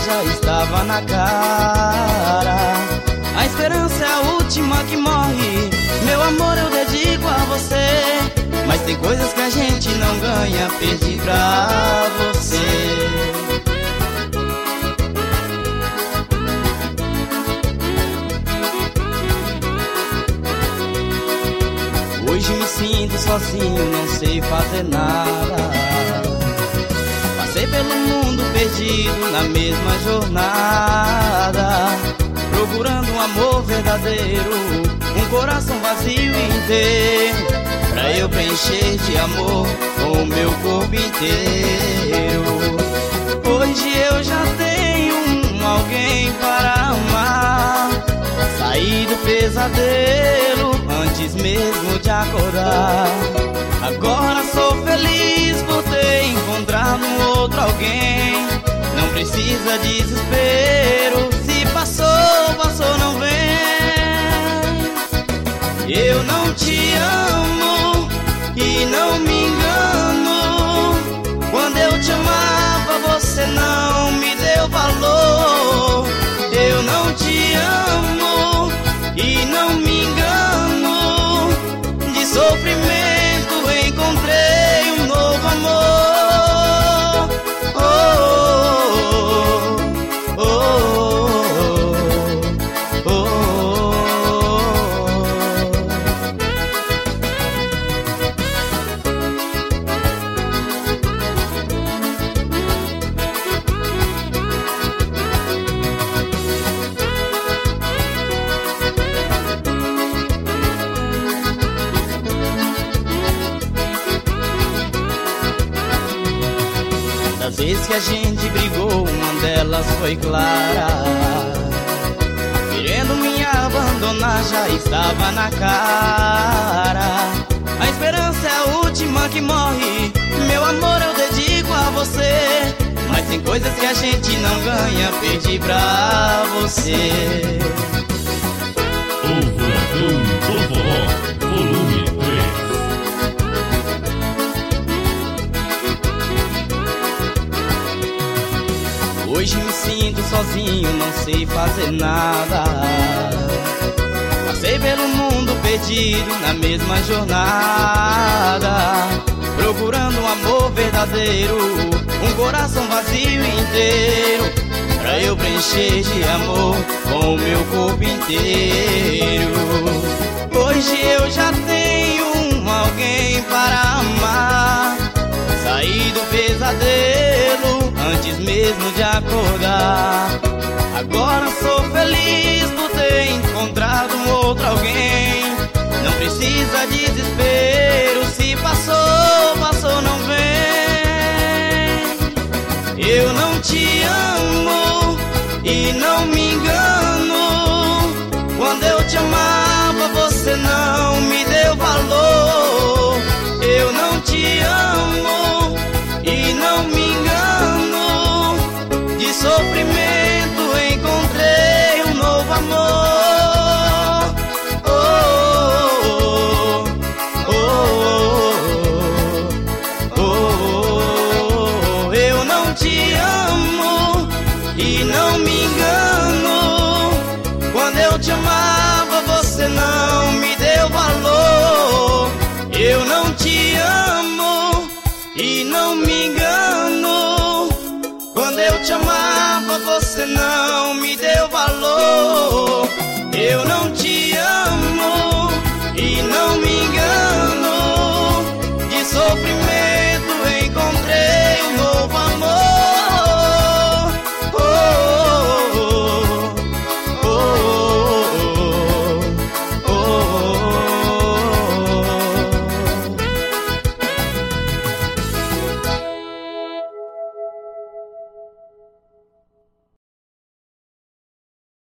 já estava na cara. A esperança é a última que morre. Meu amor, eu dedico a você. Mas tem coisas que a gente não ganha, perdi pra você. Hoje me sinto sozinho, não sei fazer nada. Passei pelo mundo perdido na mesma jornada, procurando um amor verdadeiro, um coração vazio inteiro, pra eu preencher de amor com o meu corpo inteiro. Hoje eu já tenho alguém para amar. Saí do pesadelo antes mesmo de acordar. Agora sou feliz por ter encontrado outro alguém. Não precisa desespero, se passou, passou, não vem. Eu não te amo e não me engano. Quando eu te amava você não me deu valor. Eu não te amo e não me engano. De sofrimento encontrei um novo amor. Oh, oh, oh, oh, oh, oh. Das vezes que a gente brigou, uma delas foi clara, querendo me abandonar, já estava na cara. A esperança é a última que morre. Meu amor, eu dedico a você. Mas tem coisas que a gente não ganha, perdi pra você. O Furacão do Forró, volume 3. Hoje me sinto sozinho, não sei fazer nada. Passei pelo mundo perdido na mesma jornada, procurando um amor verdadeiro, um coração vazio inteiro, pra eu preencher de amor com o meu corpo inteiro. Hoje eu já tenho alguém para amar. Saí do pesadelo antes mesmo de acordar. Agora sou feliz por ter encontrado um outro alguém. Não precisa desespero, se passou, passou, não vem. Eu não te amo e não me engano. Quando eu te amava você não me deu valor. Eu não te amo e não me engano. De sofrimento encontrei um novo amor. Oh, oh, oh, oh, oh. Eu não te amo e não me engano. Quando eu te amava você não me deu valor. Eu não te amo e não me engano. Quando eu te amava você não me deu valor. Eu não te amo e não me engano. De sofrimento